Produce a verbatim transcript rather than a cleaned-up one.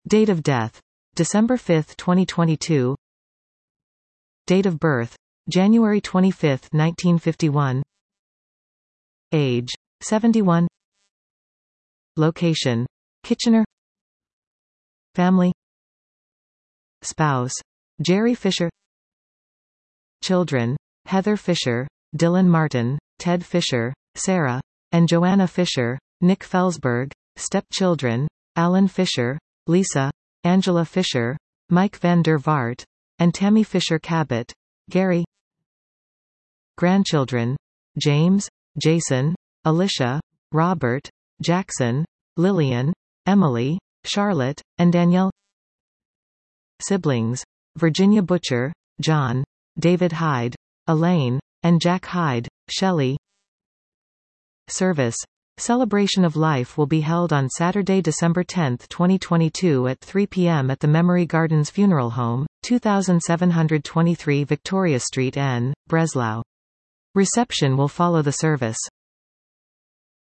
Date of death: December fifth, twenty twenty-two. Date of birth: January twenty-fifth, nineteen fifty-one. Age: seventy-one. Location: Kitchener. Family: Spouse: Jerry Fisher. Children: Heather Fisher, Dylan Martin, Ted Fisher, Sarah, and Joanna Fisher. Nick Felsberg. Stepchildren: Alan Fisher, Lisa, Angela Fisher, Mike van der Vaart, and Tammy Fisher Cabot. Gary. Grandchildren: James, Jason, Alicia, Robert, Jackson, Lillian, Emily, Charlotte, and Danielle. Siblings: Virginia Butcher, John, David Hyde, Elaine, and Jack Hyde. Shelley. Service: Celebration of Life will be held on Saturday, December tenth, twenty twenty-two at three p m at the Memory Gardens Funeral Home, two thousand seven hundred twenty-three Victoria Street N, Breslau. Reception will follow the service.